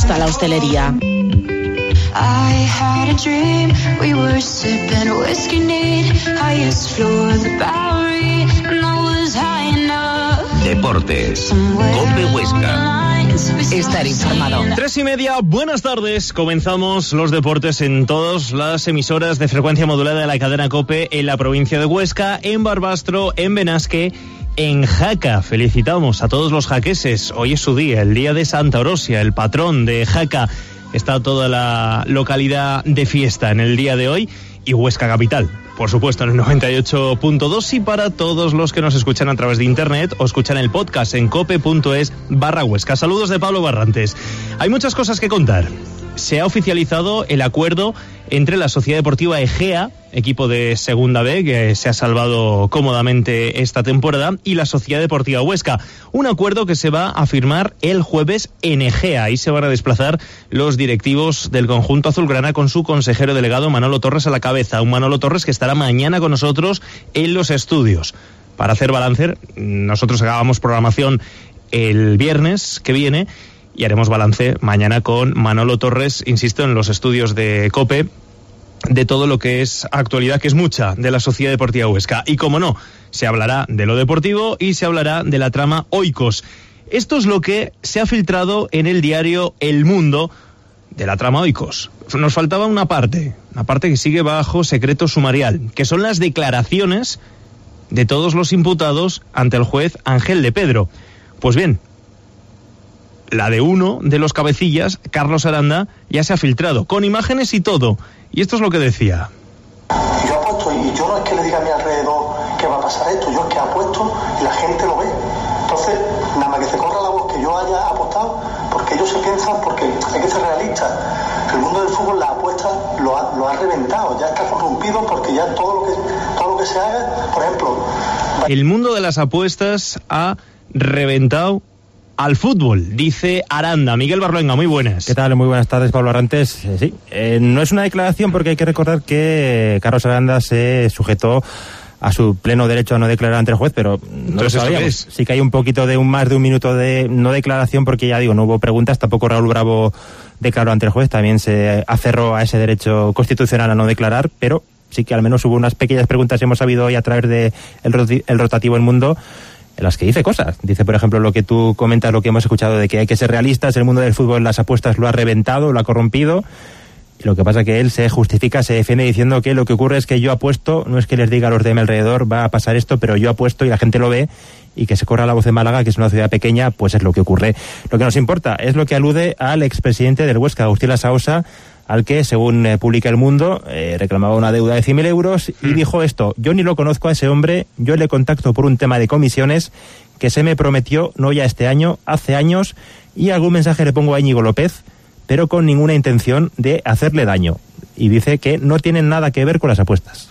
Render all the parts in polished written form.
gusta la hostelería. Deportes. COPE Huesca. Estar informado. 3:30, buenas tardes. Comenzamos los deportes en todas las emisoras de frecuencia modulada de la cadena COPE en la provincia de Huesca, en Barbastro, en Benasque, en Jaca. Felicitamos a todos los jaqueses. Hoy es su día, el día de Santa Orosia, el patrón de Jaca. Está toda la localidad de fiesta en el día de hoy, y Huesca capital, por supuesto, en el 98.2, y para todos los que nos escuchan a través de internet o escuchan el podcast en cope.es/Huesca. Saludos de Pablo Barrantes. Hay muchas cosas que contar. Se ha oficializado el acuerdo entre la Sociedad Deportiva Egea, equipo de Segunda B que se ha salvado cómodamente esta temporada, y la Sociedad Deportiva Huesca. Un acuerdo que se va a firmar el jueves en Egea. Ahí se van a desplazar los directivos del conjunto azulgrana con su consejero delegado Manolo Torres a la cabeza. Un Manolo Torres que estará mañana con nosotros en los estudios para hacer balance. Nosotros acabamos programación el viernes que viene y haremos balance mañana con Manolo Torres, insisto, en los estudios de COPE, de todo lo que es actualidad, que es mucha, de la Sociedad Deportiva Huesca. Y como no, se hablará de lo deportivo y se hablará de la trama Oikos. Esto es lo que se ha filtrado en el diario El Mundo de la trama Oikos. Nos faltaba una parte que sigue bajo secreto sumarial, que son las declaraciones de todos los imputados ante el juez Ángel de Pedro. Pues bien, la de uno de los cabecillas, Carlos Aranda, ya se ha filtrado, con imágenes y todo. Y esto es lo que decía. Yo apuesto, y yo no es que le diga a mi alrededor que va a pasar esto, yo es que apuesto y la gente lo ve. Entonces, nada más que se corra la voz que yo haya apostado, porque ellos se piensan, porque hay que ser realistas, que el mundo del fútbol, las apuestas lo ha reventado, ya está corrompido, porque ya todo lo que se haga, por ejemplo... El mundo de las apuestas ha reventado al fútbol, dice Aranda. Miguel Barloenga, muy buenas. ¿Qué tal? Muy buenas tardes, Pablo Arrantes. Sí, no es una declaración, porque hay que recordar que Carlos Aranda se sujetó a su pleno derecho a no declarar ante el juez, pero no lo sabíamos. Sí que hay un poquito de más de un minuto de no declaración, porque ya digo, no hubo preguntas, tampoco Raúl Bravo declaró ante el juez, también se aferró a ese derecho constitucional a no declarar, pero sí que al menos hubo unas pequeñas preguntas que hemos sabido hoy a través de el rotativo El Mundo, en las que dice cosas. Dice, por ejemplo, lo que tú comentas, lo que hemos escuchado, de que hay que ser realistas, el mundo del fútbol, las apuestas lo ha reventado, lo ha corrompido, y lo que pasa es que él se justifica, se defiende diciendo que lo que ocurre es que yo apuesto, no es que les diga a los de mi alrededor va a pasar esto, pero yo apuesto y la gente lo ve, y que se corra la voz en Málaga, que es una ciudad pequeña, pues es lo que ocurre. Lo que nos importa es lo que alude al expresidente del Huesca, Agustín Lasaosa, al que, según publica El Mundo, reclamaba una deuda de 100.000 euros y dijo esto: yo ni lo conozco a ese hombre, yo le contacto por un tema de comisiones que se me prometió, no ya este año, hace años, y algún mensaje le pongo a Íñigo López, pero con ninguna intención de hacerle daño. Y dice que no tienen nada que ver con las apuestas.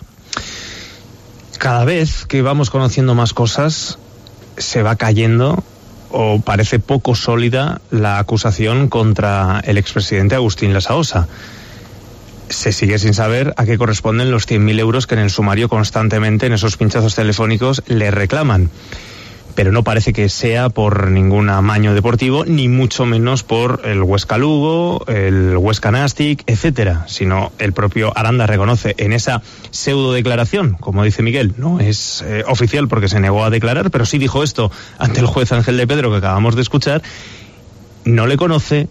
Cada vez que vamos conociendo más cosas, se va cayendo, o parece poco sólida, la acusación contra el expresidente Agustín Lasaosa. Se sigue sin saber a qué corresponden los 100.000 euros que en el sumario constantemente, en esos pinchazos telefónicos, le reclaman. Pero no parece que sea por ningún amaño deportivo, ni mucho menos por el Huesca Lugo, el Huesca Nastic, etcétera, sino el propio Aranda reconoce en esa pseudo declaración, como dice Miguel, no es oficial porque se negó a declarar, pero sí dijo esto ante el juez Ángel de Pedro, que acabamos de escuchar. No le conoce,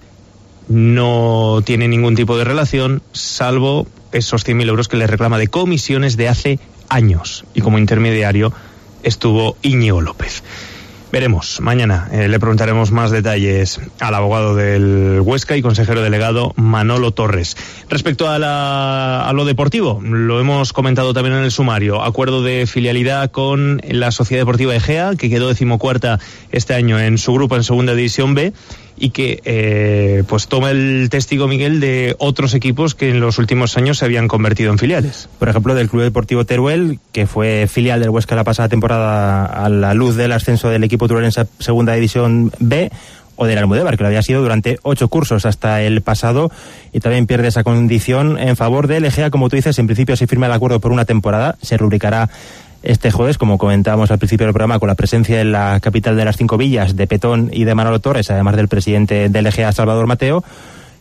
no tiene ningún tipo de relación, salvo esos 100.000 euros que le reclama de comisiones de hace años, y como intermediario estuvo Íñigo López. Veremos, mañana le preguntaremos más detalles al abogado del Huesca y consejero delegado Manolo Torres. Respecto a lo deportivo, lo hemos comentado también en el sumario, acuerdo de filialidad con la Sociedad Deportiva Egea, que quedó 14ª este año en su grupo en Segunda División B, y que pues toma el testigo, Miguel, de otros equipos que en los últimos años se habían convertido en filiales. Por ejemplo, del Club Deportivo Teruel, que fue filial del Huesca la pasada temporada a la luz del ascenso del equipo turolense en Segunda División B, o del Almudévar, que lo había sido durante 8 cursos hasta el pasado, y también pierde esa condición en favor del Egea. Como tú dices, en principio se firma el acuerdo por una temporada, se rubricará este jueves, como comentábamos al principio del programa, con la presencia en la capital de las 5 villas de Petón y de Manolo Torres, además del presidente del Egea, Salvador Mateo.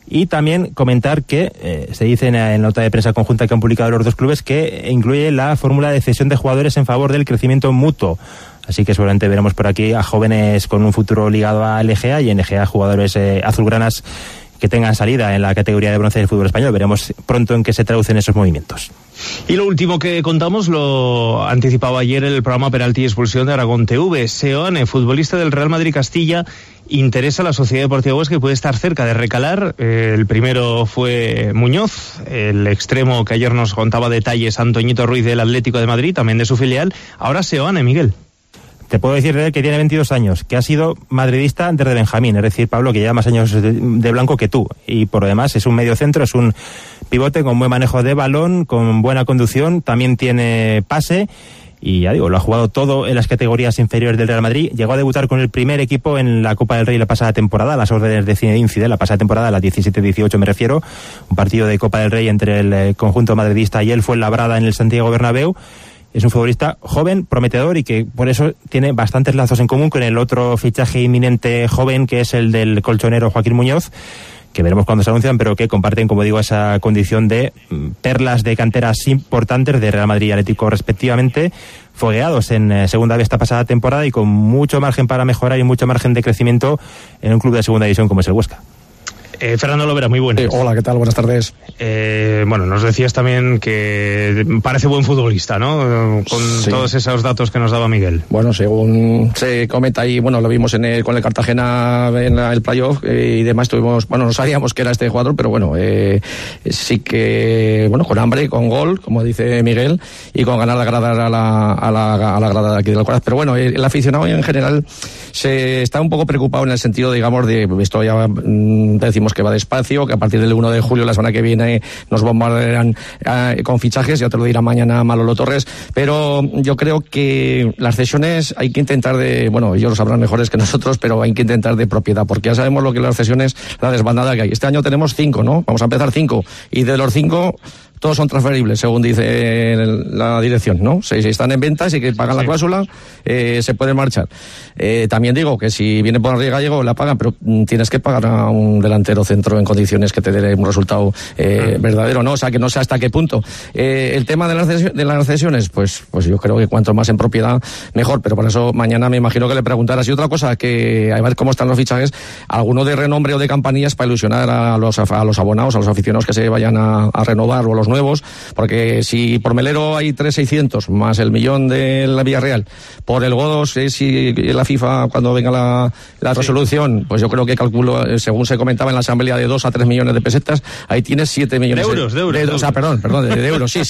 Y también comentar que se dice en la nota de prensa conjunta que han publicado los dos clubes que incluye la fórmula de cesión de jugadores en favor del crecimiento mutuo. Así que seguramente veremos por aquí a jóvenes con un futuro ligado al EGA y en EGA jugadores azulgranas que tengan salida en la categoría de bronce del fútbol español. Veremos pronto en qué se traducen esos movimientos. Y lo último que contamos lo anticipaba ayer el programa Penalti y Expulsión de Aragón TV. Seoane, futbolista del Real Madrid Castilla, interesa a la Sociedad Deportiva Huesca y puede estar cerca de recalar. El primero fue Muñoz, el extremo que ayer nos contaba detalles, Antoñito Ruiz del Atlético de Madrid, también de su filial. Ahora Seoane, Miguel. Te puedo decir de él que tiene 22 años, que ha sido madridista desde Benjamín, es decir, Pablo, que lleva más años de blanco que tú. Y por lo demás es un medio centro, es un pivote con buen manejo de balón, con buena conducción, también tiene pase. Y ya digo, lo ha jugado todo en las categorías inferiores del Real Madrid. Llegó a debutar con el primer equipo en la Copa del Rey la pasada temporada, a las órdenes de Zinedine Zidane, la pasada temporada, la 17-18 me refiero. Un partido de Copa del Rey entre el conjunto madridista y él fue Fuenlabrada en el Santiago Bernabéu. Es un futbolista joven, prometedor y que por eso tiene bastantes lazos en común con el otro fichaje inminente joven que es el del colchonero Joaquín Muñoz, que veremos cuando se anuncian, pero que comparten, como digo, esa condición de perlas de canteras importantes de Real Madrid y Atlético respectivamente, fogueados en segunda vez esta pasada temporada y con mucho margen para mejorar y mucho margen de crecimiento en un club de segunda división como es el Huesca. Fernando Lovera, muy buenas. Hola, ¿qué tal? Buenas tardes. Bueno, nos decías también que parece buen futbolista, ¿no? Con todos esos datos que nos daba Miguel. Bueno, según se comenta ahí, bueno, lo vimos con el Cartagena en el playoff y demás, no sabíamos que era este jugador, pero bueno, sí que, bueno, con hambre, con gol, como dice Miguel, y con ganas de agradar a la grada de aquí del Alcoraz. Pero bueno, el aficionado en general se está un poco preocupado en el sentido, digamos, de esto ya decimos que va despacio, que a partir del 1 de julio, la semana que viene, nos bombardearán con fichajes, ya te lo dirá mañana Manolo Torres, pero yo creo que las cesiones hay que intentar ellos lo sabrán mejores que nosotros, pero hay que intentar de propiedad, porque ya sabemos lo que las cesiones, la desbandada que hay. Este año tenemos 5, ¿no? Vamos a empezar 5, y de los 5... todos son transferibles, según dice la dirección, ¿no? Si están en venta, si que pagan la cláusula, se pueden marchar. También digo que si viene por arriba Gallego, la pagan, pero tienes que pagar a un delantero centro en condiciones que te dé un resultado verdadero, ¿no? O sea, que no sé hasta qué punto. El tema de las cesiones, pues yo creo que cuanto más en propiedad, mejor, pero por eso mañana me imagino que le preguntarás. Y otra cosa, que a ver cómo están los fichajes, alguno de renombre o de campanillas para ilusionar a los abonados, a los aficionados que se vayan a renovar, o los nuevos, porque si por Melero hay 3.600 más el millón de la Villarreal, por el Godos, si la FIFA cuando venga la resolución, pues yo creo que calculo, según se comentaba en la asamblea, de 2 a 3 millones de pesetas, ahí tienes 7 millones de euros. De euros, sí,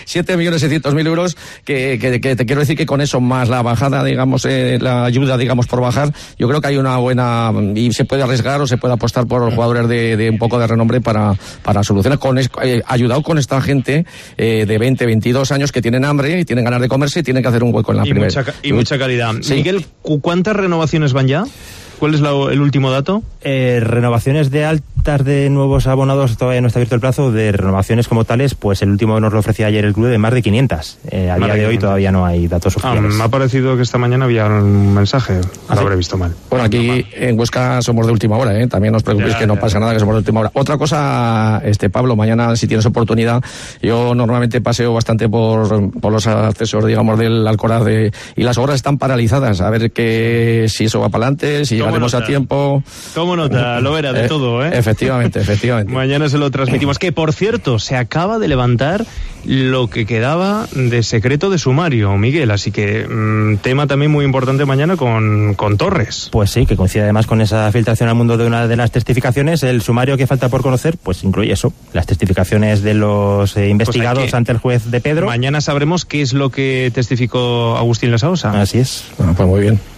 7.600.000 euros, que te quiero decir que con eso más la bajada, digamos, la ayuda, digamos, por bajar, yo creo que hay una buena, y se puede arriesgar o se puede apostar por jugadores de un poco de renombre para solucionar, ayudado con esta gente de 20, 22 años que tienen hambre y tienen ganas de comerse y tienen que hacer un hueco en la primera. Y mucha calidad. Sí. Miguel, ¿cuántas renovaciones van ya? ¿Cuál es el último dato? Renovaciones de altas de nuevos abonados, todavía no está abierto el plazo. De renovaciones como tales, pues el último nos lo ofrecía ayer el club, de más de 500. A día de hoy todavía no hay datos oficiales. Me ha parecido que esta mañana había un mensaje. Lo habré visto mal. Bueno, aquí en Huesca somos de última hora, ¿eh? También no os preocupéis que no pasa nada, que somos de última hora. Otra cosa, Pablo, mañana si tienes oportunidad, yo normalmente paseo bastante por los accesos, digamos, del Alcoraz y las obras están paralizadas. A ver si eso va para adelante, si llegaremos a tiempo. ¿Cómo nota? Lo verá de todo, ¿eh? Efectivamente. Mañana se lo transmitimos. Que, por cierto, se acaba de levantar lo que quedaba de secreto de sumario, Miguel. Así que tema también muy importante mañana con Torres. Pues sí, que coincide además con esa filtración al mundo de una de las testificaciones. El sumario que falta por conocer, pues incluye eso, las testificaciones de los investigados ante el juez de Pedro. Mañana sabremos qué es lo que testificó Agustín Lasaosa. Así es. Pues muy bien.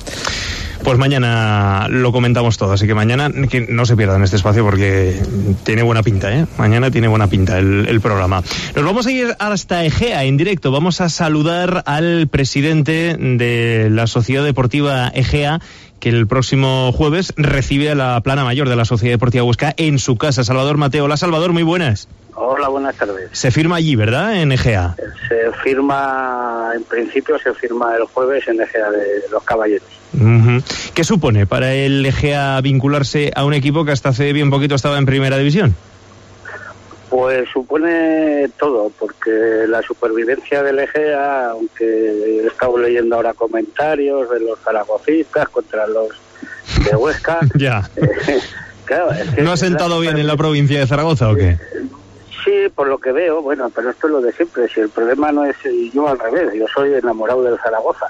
Pues mañana lo comentamos todo, así que mañana que no se pierdan este espacio porque tiene buena pinta, ¿eh? Mañana tiene buena pinta el programa. Nos vamos a ir hasta Egea en directo. Vamos a saludar al presidente de la Sociedad Deportiva Egea, que el próximo jueves recibe a la plana mayor de la Sociedad Deportiva Huesca en su casa. Salvador Mateo. Hola, Salvador, muy buenas. Hola, buenas tardes. Se firma allí, ¿verdad?, en Egea. En principio se firma el jueves en Egea de los Caballeros. Uh-huh. ¿Qué supone para el Egea vincularse a un equipo que hasta hace bien poquito estaba en primera división? Pues supone todo, porque la supervivencia del Egea, aunque he estado leyendo ahora comentarios de los zaragocistas contra los de Huesca... Ya. Claro, es que ¿No ha sentado bien en la provincia de Zaragoza o qué? Sí, por lo que veo, bueno, pero esto es lo de siempre. Si el problema no es yo al revés, yo soy enamorado del Zaragoza,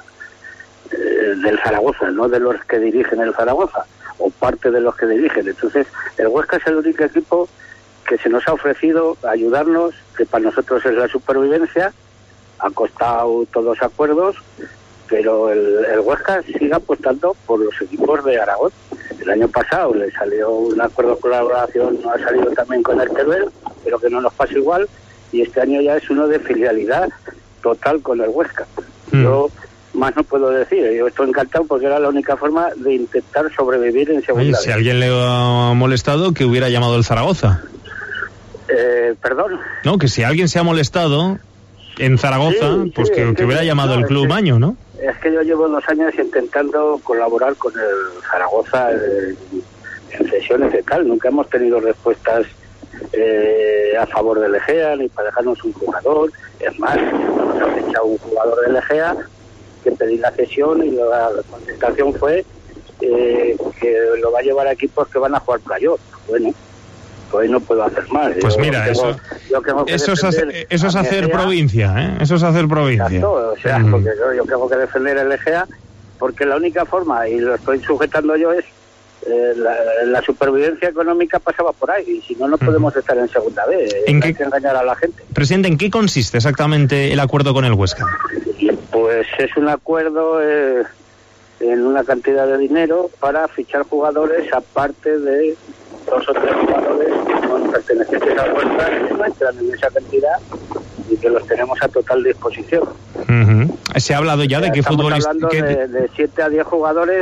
no de los que dirigen el Zaragoza, o parte de los que dirigen. Entonces, el Huesca es el único equipo que se nos ha ofrecido ayudarnos, que para nosotros es la supervivencia, ha costado todos acuerdos, pero el Huesca sigue apostando por los equipos de Aragón. El año pasado le salió un acuerdo de colaboración, no ha salido también con el Teruel, pero que no nos pasa igual, y este año ya es uno de filialidad total con el Huesca. Yo más no puedo decir, yo estoy encantado porque era la única forma de intentar sobrevivir en segunda. Oye, si alguien le ha molestado, que hubiera llamado el Zaragoza. ¿Perdón? No, que si alguien se ha molestado en Zaragoza, sí, pues que hubiera llamado el Club Maño, ¿no? Es que yo llevo 2 años intentando colaborar con el Zaragoza en sesiones de tal. Nunca hemos tenido respuestas a favor del Egea, ni para dejarnos un jugador. Es más, nos han echado un jugador del Egea que pedí la cesión y la contestación fue que lo va a llevar a equipos que van a jugar playoff. Bueno, pues no puedo hacer más. Pues mira, eso es hacer provincia, ¿eh? Eso es hacer provincia. Exacto, o sea, porque yo tengo que defender el Egea, porque la única forma, y lo estoy sujetando yo, es la supervivencia económica pasaba por ahí, y si no, no podemos estar en segunda vez. Hay que engañar a la gente. Presidente, ¿en qué consiste exactamente el acuerdo con el Huesca? Pues es un acuerdo en una cantidad de dinero para fichar jugadores, aparte de 2 o 3 jugadores con pertenecientes al Huesca que no entran en esa cantidad y que los tenemos a total disposición. ¿Se ha hablado ya de qué futbolistas? Estamos hablando de 7 a 10 jugadores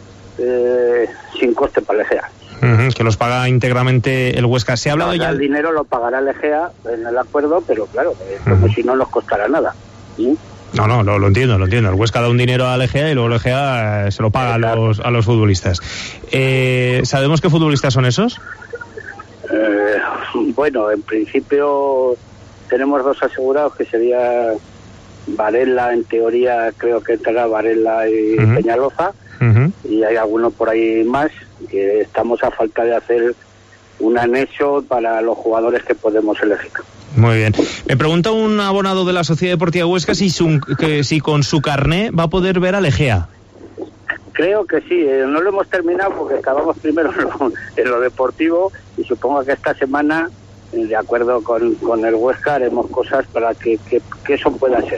sin coste para el Egea. Que los paga íntegramente el Huesca. ¿Se ha hablado ya? El dinero lo pagará el Egea en el acuerdo, pero claro, como si no nos costará nada. No, lo entiendo. El Huesca da un dinero al Egea y luego el Egea se lo paga a los futbolistas. ¿Sabemos qué futbolistas son esos? Bueno, en principio tenemos 2 asegurados, que sería Varela, en teoría creo que entrará Varela y Peñaloza, y hay alguno por ahí más, que estamos a falta de hacer un anexo para los jugadores que podemos elegir. Muy bien. Me pregunta un abonado de la Sociedad Deportiva Huesca si con su carné va a poder ver al Egea. Creo que sí, no lo hemos terminado porque acabamos primero en lo deportivo, y supongo que esta semana, de acuerdo con el Huesca, haremos cosas para que eso pueda ser.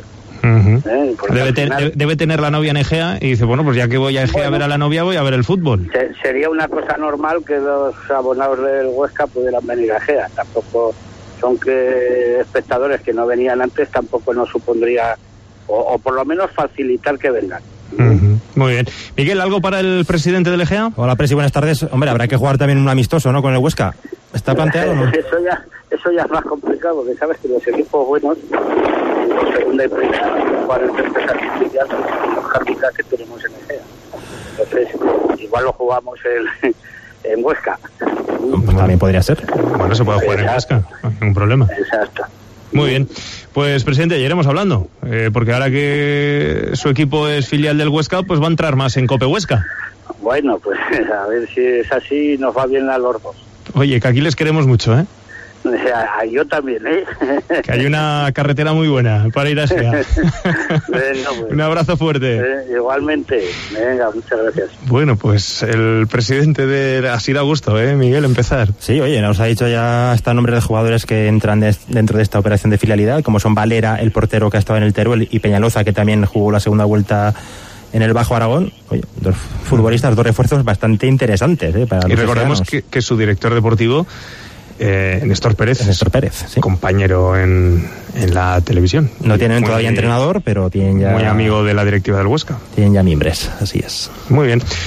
Debe tener la novia en Egea y dice, bueno, pues ya que voy a Egea a ver a la novia, voy a ver el fútbol. Sería una cosa normal que 2 abonados del Huesca pudieran venir a Egea. Tampoco son que espectadores que no venían antes, tampoco nos supondría, o por lo menos facilitar que vengan. Muy bien. Miguel, ¿algo para el presidente del Egea? Hola, Presi, buenas tardes. Hombre, habrá que jugar también un amistoso, ¿no?, con el Huesca. ¿Está planteado o no? Eso ya es más complicado, porque sabes que los equipos buenos, en segunda y primera, jugar en tercera artificial, son los handicaps que tenemos en Egea. Entonces, igual lo jugamos en Huesca. Pues también podría ser. Bueno, se puede jugar en Huesca, no hay ningún problema. Exacto. Muy bien. Pues, presidente, ya iremos hablando, porque ahora que su equipo es filial del Huesca, pues va a entrar más en Cope Huesca. Bueno, pues a ver si es así, nos va bien a los 2. Oye, que aquí les queremos mucho, ¿eh? Yo también, ¿eh? Que hay una carretera muy buena para ir a Egea. Bueno, pues, un abrazo fuerte. Igualmente. Venga, muchas gracias. Bueno, pues el presidente así da gusto, Miguel, empezar. Sí, oye, nos ha dicho ya hasta nombres de jugadores que entran dentro de esta operación de filialidad, como son Valera, el portero que ha estado en el Teruel, y Peñaloza, que también jugó la segunda vuelta en el Bajo Aragón. Oye, 2 futbolistas, 2 refuerzos bastante interesantes, para y recordemos que su director deportivo, Néstor Pérez, sí, compañero en la televisión. No tienen todavía entrenador, pero tienen ya... Muy amigo de la directiva del Huesca. Tienen ya miembros, así es. Muy bien.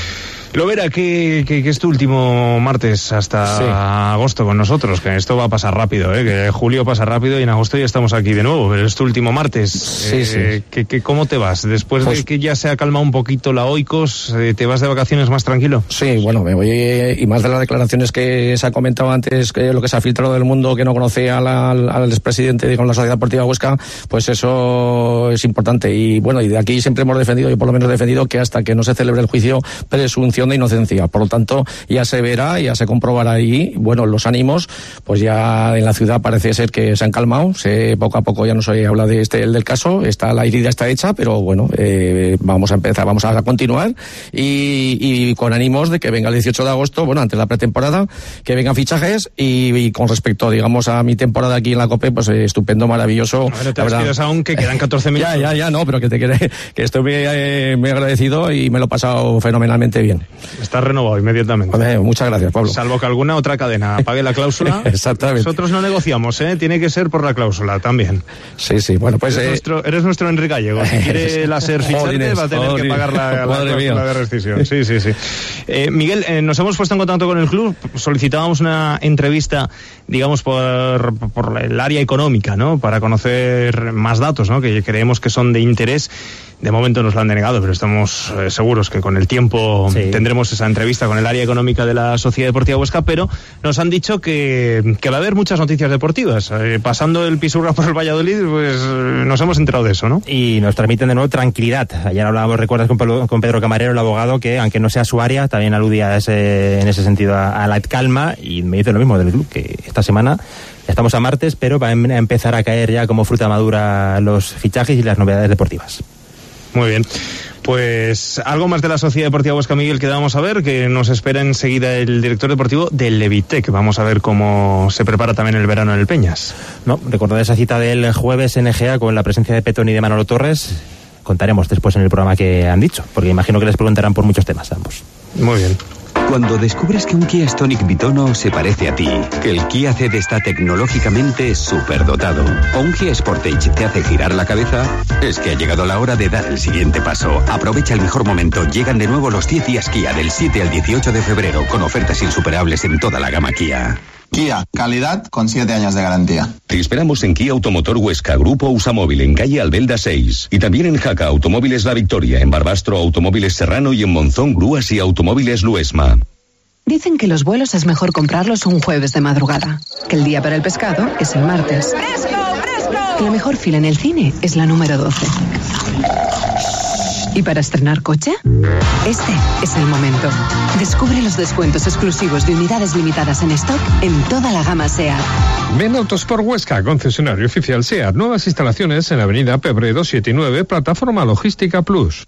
Lovera, que es tu último martes hasta agosto con nosotros, que esto va a pasar rápido, que julio pasa rápido y en agosto ya estamos aquí de nuevo, pero es tu último martes. Sí. ¿Cómo te vas? Después de que ya se ha calmado un poquito la Oikos, ¿te vas de vacaciones más tranquilo? Sí, bueno, me voy, y más de las declaraciones que se ha comentado antes, que lo que se ha filtrado del mundo, que no conoce al expresidente de la Sociedad Deportiva Huesca, pues eso es importante. Y bueno, y de aquí siempre hemos defendido, yo por lo menos he defendido, que hasta que no se celebre el juicio, presunción de inocencia. Por lo tanto, ya se verá, ya se comprobará ahí. Bueno, los ánimos, pues ya en la ciudad parece ser que se han calmado. Poco a poco ya no se habla del caso. La herida está hecha, pero bueno, vamos a continuar y con ánimos de que venga el 18 de agosto, bueno, antes de la pretemporada, que vengan fichajes y con respecto, digamos, a mi temporada aquí en la COPE, pues estupendo, maravilloso. Bueno, te despides aún, que quedan 14 minutos. Ya, no, pero que estoy muy agradecido y me lo he pasado fenomenalmente bien. Estás renovado inmediatamente. Muchas gracias, Pablo. Salvo que alguna otra cadena pague la cláusula. Exactamente. Nosotros no negociamos, tiene que ser por la cláusula también. Sí, bueno, pues... Eres nuestro Enrique Gallego. Si quiere la SER ficharte, va a tener que pagar la cláusula de rescisión. Sí. Miguel, nos hemos puesto en contacto con el club, solicitábamos una entrevista, digamos, por el área económica, ¿no? Para conocer más datos, ¿no? Que creemos que son de interés. De momento nos lo han denegado, pero estamos seguros que con el tiempo tendremos esa entrevista con el área económica de la Sociedad Deportiva Huesca, pero nos han dicho que va a haber muchas noticias deportivas. Pasando el Pisuerga por el Valladolid, pues nos hemos enterado de eso, ¿no? Y nos transmiten de nuevo tranquilidad. Ayer hablábamos, recuerdas, con Pedro Camarero, el abogado, que aunque no sea su área, también aludía en ese sentido a la calma, y me dice lo mismo del club, que esta semana ya estamos a martes, pero va a empezar a caer ya como fruta madura los fichajes y las novedades deportivas. Muy bien. Pues algo más de la Sociedad Deportiva Huesca, Miguel, que vamos a ver, que nos espera enseguida el director deportivo del Levitec. Vamos a ver cómo se prepara también el verano en el Peñas. No, recordad esa cita del jueves en Egea con la presencia de Petón y de Manolo Torres. Contaremos después en el programa que han dicho, porque imagino que les preguntarán por muchos temas ambos. Muy bien. Cuando descubres que un Kia Stonic Bitono se parece a ti, que el Kia Ceed está tecnológicamente superdotado, o un Kia Sportage te hace girar la cabeza, es que ha llegado la hora de dar el siguiente paso. Aprovecha el mejor momento. Llegan de nuevo los 10 días Kia del 7 al 18 de febrero, con ofertas insuperables en toda la gama Kia. Kia, calidad con 7 años de garantía. Te esperamos en Kia Automotor Huesca, Grupo Usamóvil, en calle Albelda 6. Y también en Jaca, Automóviles La Victoria, en Barbastro, Automóviles Serrano, y en Monzón, Grúas y Automóviles Luesma. Dicen que los vuelos es mejor comprarlos un jueves de madrugada, que el día para el pescado es el martes, que la mejor fila en el cine es la número 12. ¿Y para estrenar coche? Este es el momento. Descubre los descuentos exclusivos de unidades limitadas en stock en toda la gama SEAT. Ven Autosport Huesca, concesionario oficial SEAT. Nuevas instalaciones en Avenida Pebredo 7 y 9, Plataforma Logística Plus.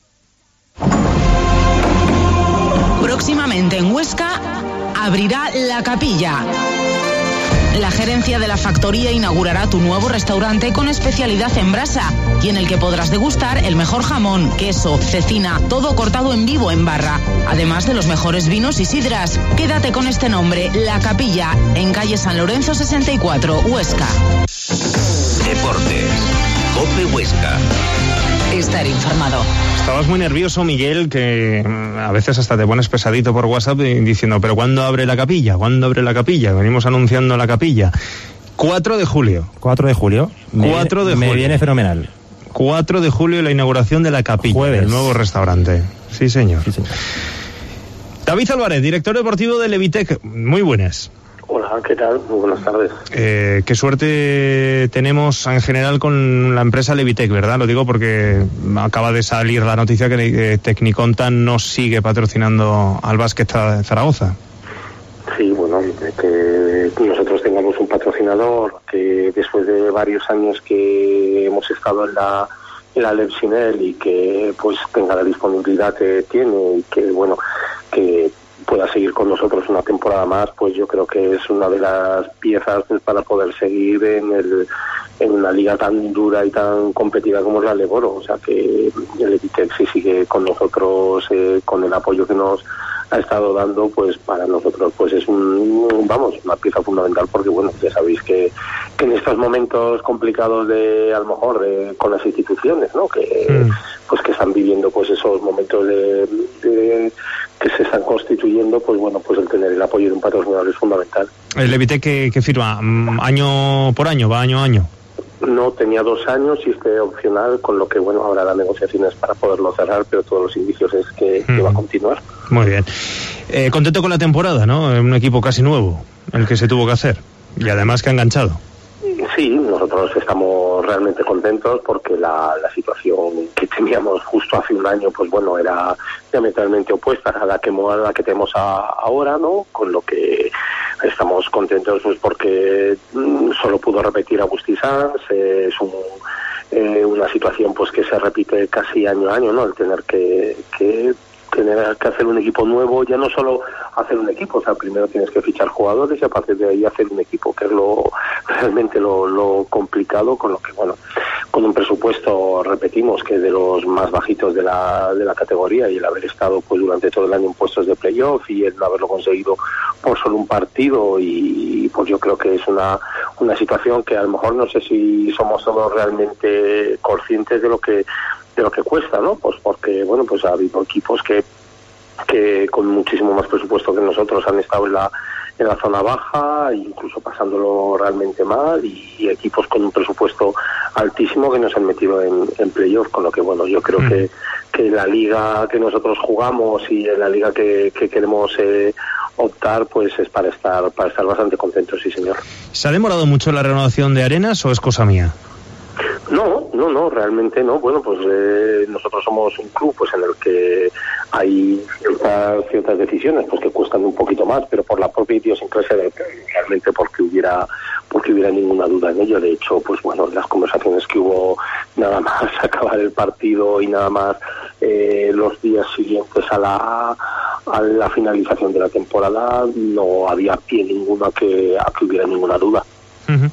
Próximamente en Huesca abrirá La Capilla. La gerencia de la factoría inaugurará tu nuevo restaurante con especialidad en brasa y en el que podrás degustar el mejor jamón, queso, cecina, todo cortado en vivo en barra, además de los mejores vinos y sidras. Quédate con este nombre, La Capilla, en calle San Lorenzo 64, Huesca. Deportes, COPE Huesca. Estar informado. Estabas muy nervioso, Miguel, que a veces hasta te pones pesadito por WhatsApp diciendo, pero ¿cuándo abre la capilla? ¿Cuándo abre la capilla? Venimos anunciando la capilla. 4 de julio. 4 de julio. 4 de julio. Me viene fenomenal. 4 de julio la inauguración de la capilla, Jueves. El nuevo restaurante. Sí, señor. Sí, señor. David Álvarez, director deportivo de Levitec. Muy buenas. Hola, ¿qué tal? Muy buenas tardes. Qué suerte tenemos en general con la empresa Levitec, ¿verdad? Lo digo porque acaba de salir la noticia que Tecniconta no sigue patrocinando al Básquet de Zaragoza. Sí, bueno, que nosotros tengamos un patrocinador que después de varios años que hemos estado en la Lepsinel y que pues tenga la disponibilidad que tiene y que, bueno, que pueda seguir con nosotros una temporada más, pues yo creo que es una de las piezas para poder seguir en una liga tan dura y tan competitiva como es la Leboro. O sea que el Levitec sí sigue con nosotros, con el apoyo que nos ha estado dando, pues para nosotros pues es una pieza fundamental, porque bueno, ya sabéis que en estos momentos complicados a lo mejor con las instituciones, ¿no? Pues que están viviendo pues esos momentos de que se están constituyendo, pues bueno, pues el tener el apoyo de un patrocinador es fundamental. ¿El Levitec que firma año por año, va año a año? No, tenía 2 años y opcional, con lo que bueno, ahora las negociaciones para poderlo cerrar, pero todos los indicios es que va a continuar. Muy bien. Contento con la temporada, ¿no? Un equipo casi nuevo, el que se tuvo que hacer, y además que ha enganchado. Sí, nosotros estamos realmente contentos porque la situación que teníamos justo hace un año, pues bueno, era diametralmente opuesta a la que tenemos ahora, ¿no? Con lo que estamos contentos pues porque solo pudo repetir Agustí Sanz, es una situación pues que se repite casi año a año, ¿no? El tener que hacer un equipo nuevo, ya no solo hacer un equipo, o sea, primero tienes que fichar jugadores y a partir de ahí hacer un equipo, que es realmente lo complicado, con lo que, bueno, con un presupuesto, repetimos, que de los más bajitos de la categoría, y el haber estado pues durante todo el año en puestos de playoff y el no haberlo conseguido por solo un partido, y pues yo creo que es una situación que a lo mejor no sé si somos todos realmente conscientes de lo que cuesta, ¿no? Pues porque, bueno, pues ha habido equipos que con muchísimo más presupuesto que nosotros han estado en la zona baja, incluso pasándolo realmente mal, y equipos con un presupuesto altísimo que nos han metido en playoff, con lo que, bueno, yo creo que la liga que nosotros jugamos y en la liga que queremos optar, pues es para estar bastante contentos, sí señor. ¿Se ha demorado mucho la renovación de Arenas o es cosa mía? No, realmente no. Bueno, pues nosotros somos un club pues en el que hay ciertas decisiones pues que cuestan un poquito más, pero por la propia idiosincrasia realmente porque hubiera ninguna duda en ello. De hecho, pues bueno, las conversaciones que hubo nada más acabar el partido y nada más los días siguientes a la finalización de la temporada, no había pie ninguno a que hubiera ninguna duda. Uh-huh.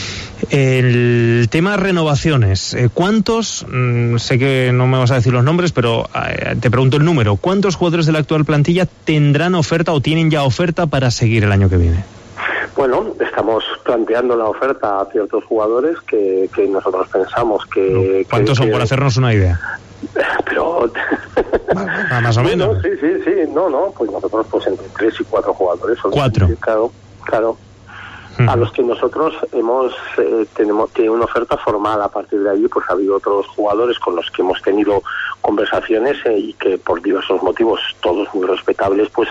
El tema renovaciones, ¿cuántos, sé que no me vas a decir los nombres, pero te pregunto el número, ¿cuántos jugadores de la actual plantilla tendrán oferta o tienen ya oferta para seguir el año que viene? Bueno, estamos planteando la oferta a ciertos jugadores que nosotros pensamos que... ¿Cuántos son, por hacernos una idea? Pero... más o menos. Sí, no, pues nosotros pues entre 3 y 4 jugadores. 4. Claro. A los que nosotros tenemos una oferta formal. A partir de allí pues ha habido otros jugadores con los que hemos tenido conversaciones y que por diversos motivos, todos muy respetables, pues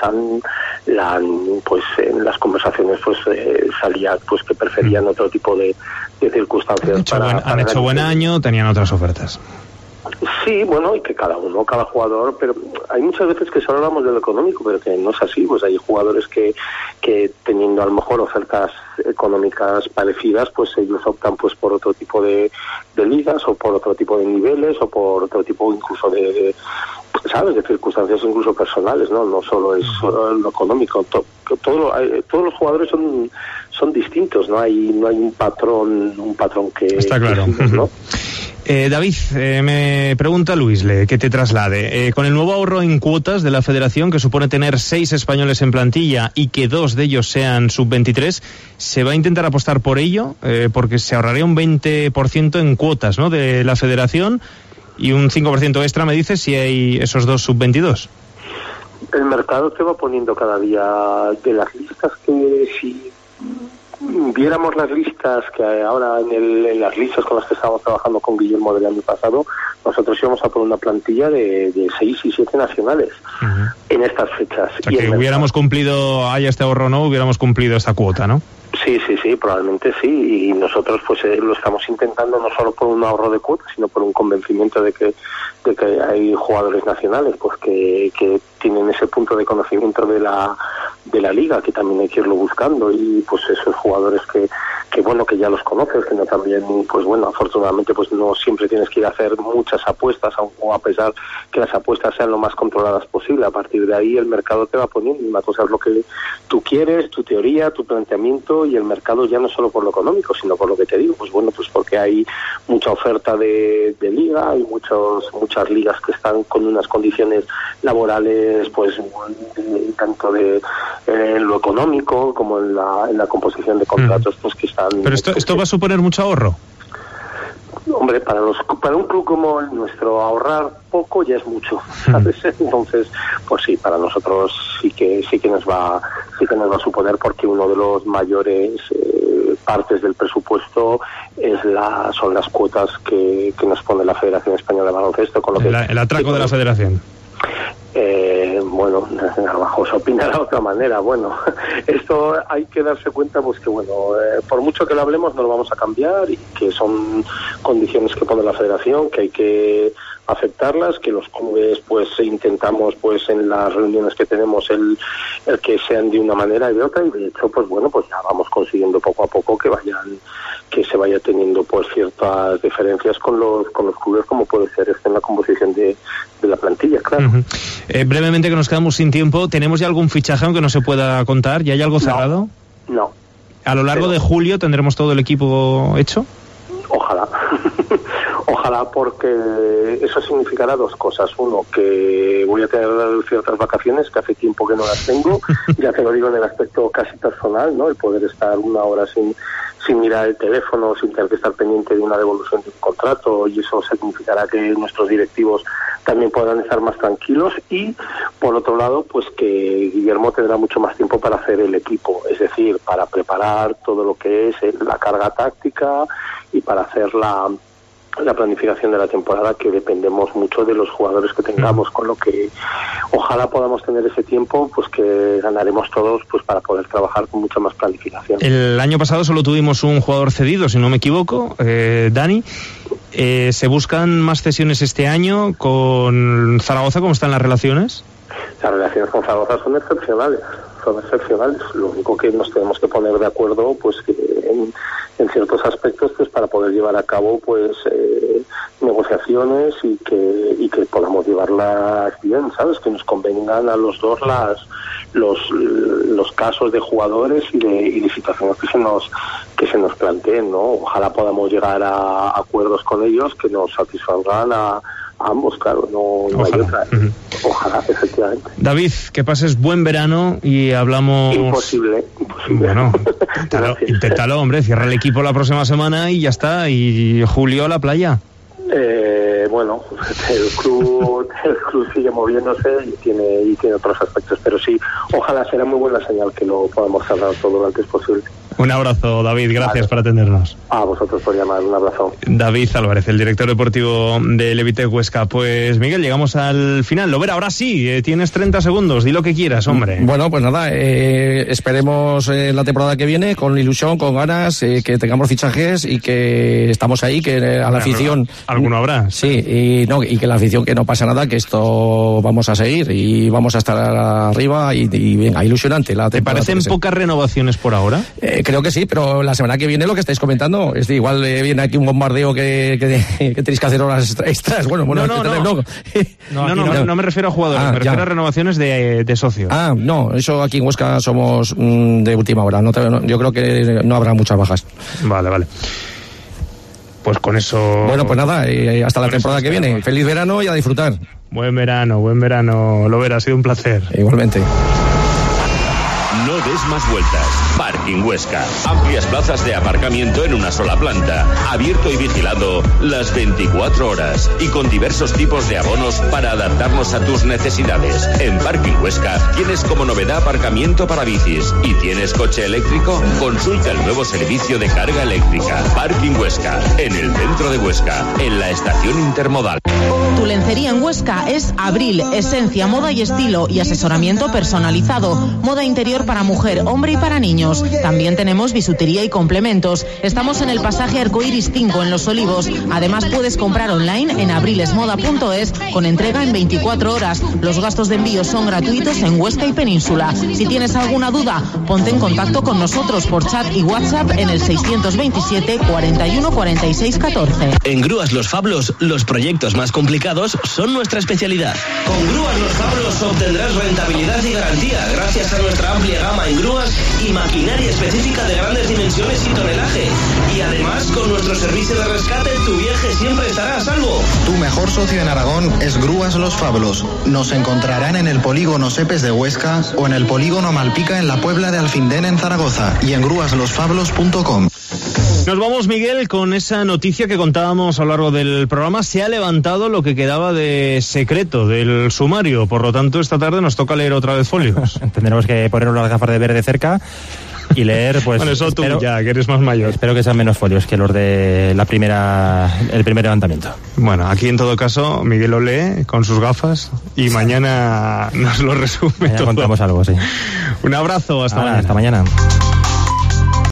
en las conversaciones pues salía pues que preferían otro tipo de circunstancias. Han hecho buen año, tenían otras ofertas. Sí, bueno, y que cada jugador, pero hay muchas veces que solo hablamos de lo económico, pero que no es así. Pues hay jugadores que teniendo a lo mejor ofertas económicas parecidas, pues ellos optan pues por otro tipo de ligas o por otro tipo de niveles o por otro tipo incluso de ¿sabes?, de circunstancias incluso personales, no solo es lo económico. Todos los jugadores son distintos, no hay un patrón que está claro, que sigue, ¿no? David, me pregunta Luis que te traslade. Con el nuevo ahorro en cuotas de la Federación, que supone tener 6 españoles en plantilla y que 2 de ellos sean sub-23, ¿se va a intentar apostar por ello? Porque se ahorraría un 20% en cuotas, ¿no?, de la Federación, y un 5% extra, me dices, si hay esos 2 sub-22. El mercado te va poniendo cada día de las listas que si viéramos las listas que ahora en las listas con las que estábamos trabajando con Guillermo del año pasado, nosotros íbamos a por una plantilla de 6 y 7 nacionales en estas fechas. O sea, que hubiéramos cumplido, haya este ahorro o no, hubiéramos cumplido esta cuota, ¿no? Sí, probablemente sí, y nosotros pues lo estamos intentando no solo por un ahorro de cuotas, sino por un convencimiento de que hay jugadores nacionales pues que tienen ese punto de conocimiento de la liga, que también hay que irlo buscando, y pues esos jugadores que bueno, que ya los conoces, que no también, pues bueno, afortunadamente pues no siempre tienes que ir a hacer muchas apuestas, o a pesar que las apuestas sean lo más controladas posible. A partir de ahí el mercado te va poniendo. Una cosa es lo que tú quieres, tu teoría, tu planteamiento, y el mercado ya no solo por lo económico, sino por lo que te digo, pues bueno, pues porque hay mucha oferta de liga, hay muchas ligas que están con unas condiciones laborales, pues tanto de lo económico como en la composición de contratos, pues que están... Pero esto va a suponer mucho ahorro. Hombre, para un club como el nuestro, ahorrar poco ya es mucho, ¿sabes? Entonces, pues sí, para nosotros sí que nos va a suponer, porque uno de los mayores partes del presupuesto son las cuotas que nos pone la Federación Española de Baloncesto, con lo que el atraco de la Federación. Bueno, abajo se opina de otra manera. Bueno, esto hay que darse cuenta, pues que bueno, por mucho que lo hablemos no lo vamos a cambiar, y que son condiciones que pone la Federación, que hay que aceptarlas, que los clubes pues intentamos pues en las reuniones que tenemos el que sean de una manera y de otra, y de hecho pues bueno, pues ya vamos consiguiendo poco a poco que se vaya teniendo pues ciertas diferencias con los clubes, como puede ser en la composición de la plantilla, claro. Brevemente, que nos quedamos sin tiempo, ¿tenemos ya algún fichaje aunque no se pueda contar? ¿Ya hay algo cerrado? No. ¿A lo largo de julio tendremos todo el equipo hecho? Ojalá. Ojalá, porque eso significará dos cosas. Uno, que voy a tener ciertas vacaciones que hace tiempo que no las tengo, ya te lo digo en el aspecto casi personal, ¿no? El poder estar una hora sin mirar el teléfono, sin tener que estar pendiente de una devolución de un contrato, y eso significará que nuestros directivos también podrán estar más tranquilos. Y por otro lado, pues que Guillermo tendrá mucho más tiempo para hacer el equipo, es decir, para preparar todo lo que es la carga táctica y para hacer la planificación de la temporada, que dependemos mucho de los jugadores que tengamos, con lo que ojalá podamos tener ese tiempo, pues que ganaremos todos, pues para poder trabajar con mucha más planificación. El año pasado solo tuvimos un jugador cedido, si no me equivoco, Dani. ¿Se buscan más cesiones este año con Zaragoza? ¿Cómo están las relaciones? Las relaciones con Zaragoza son excepcionales. Lo único que nos tenemos que poner de acuerdo, pues que en ciertos aspectos, pues para poder llevar a cabo pues negociaciones y que podamos llevarlas bien, ¿sabes? Que nos convengan a los dos los casos de jugadores y de situaciones que se nos planteen, ¿no? Ojalá podamos llegar a acuerdos con ellos que nos satisfagan a ambos, claro, no hay otra. Ojalá, efectivamente. David, que pases buen verano y hablamos... Imposible. Bueno, inténtalo, hombre, cierra el equipo la próxima semana y ya está, y julio a la playa. Bueno, el club sigue moviéndose y tiene otros aspectos, pero sí, ojalá será muy buena señal que lo podamos cerrar todo lo antes posible. Un abrazo, David, gracias por atendernos. A vosotros por llamar, un abrazo. David Álvarez, el director deportivo de Levitec Huesca. Pues Miguel, llegamos al final. Lo verá, ahora sí, tienes 30 segundos, di lo que quieras, hombre. Bueno, pues nada, esperemos la temporada que viene con ilusión, con ganas, que tengamos fichajes y que estamos ahí, que a la afición... ¿Alguno habrá? Sí, y que la afición, que no pasa nada, que esto vamos a seguir y vamos a estar arriba y venga, ilusionante la temporada. ¿Te parecen pocas renovaciones por ahora? Creo que sí, pero la semana que viene lo que estáis comentando es igual viene aquí un bombardeo que tenéis que hacer horas extras. Bueno, no me refiero a jugadores, me refiero a renovaciones de socios. No, eso aquí en Huesca somos de última hora. Yo creo que no habrá muchas bajas. Vale. Pues con eso... Bueno, pues nada, hasta la temporada que viene. Feliz verano y a disfrutar. Buen verano. Lo verá, ha sido un placer. Igualmente. No des más vueltas. Parking Huesca. Amplias plazas de aparcamiento en una sola planta. Abierto y vigilado las 24 horas. Y con diversos tipos de abonos para adaptarnos a tus necesidades. En Parking Huesca tienes como novedad aparcamiento para bicis. ¿Y tienes coche eléctrico? Consulta el nuevo servicio de carga eléctrica. Parking Huesca. En el centro de Huesca. En la estación intermodal. Tu lencería en Huesca es Abril, esencia, moda y estilo y asesoramiento personalizado. Moda interior para mujer, hombre y para niños. También tenemos bisutería y complementos. Estamos en el pasaje Arcoiris 5 en Los Olivos. Además puedes comprar online en abrilesmoda.es con entrega en 24 horas. Los gastos de envío son gratuitos en Huesca y Península. Si tienes alguna duda, ponte en contacto con nosotros por chat y WhatsApp en el 627 41 46 14. En Grúas Los Fablos, los proyectos más complicados son nuestra especialidad. Con Grúas Los Fablos obtendrás rentabilidad y garantía gracias a nuestra amplia gama en grúas y maquinaria específica de grandes dimensiones y tonelaje. Y además, con nuestro servicio de rescate, tu viaje siempre estará a salvo. Tu mejor socio en Aragón es Grúas Los Fablos. Nos encontrarán en el polígono Sepes de Huesca o en el polígono Malpica en la Puebla de Alfindén en Zaragoza y en grúaslosfablos.com. Nos vamos, Miguel, con esa noticia que contábamos a lo largo del programa. Se ha levantado lo que quedaba de secreto del sumario. Por lo tanto, esta tarde nos toca leer otra vez folios. Tendremos que ponernos las gafas de ver de cerca y leer, pues... Bueno, eso espero, tú ya, que eres más mayor. Espero que sean menos folios que los de el primer levantamiento. Bueno, aquí en todo caso, Miguel lo lee con sus gafas y mañana nos lo resume mañana todo. Contamos algo, sí. Un abrazo, hasta mañana. Hasta mañana.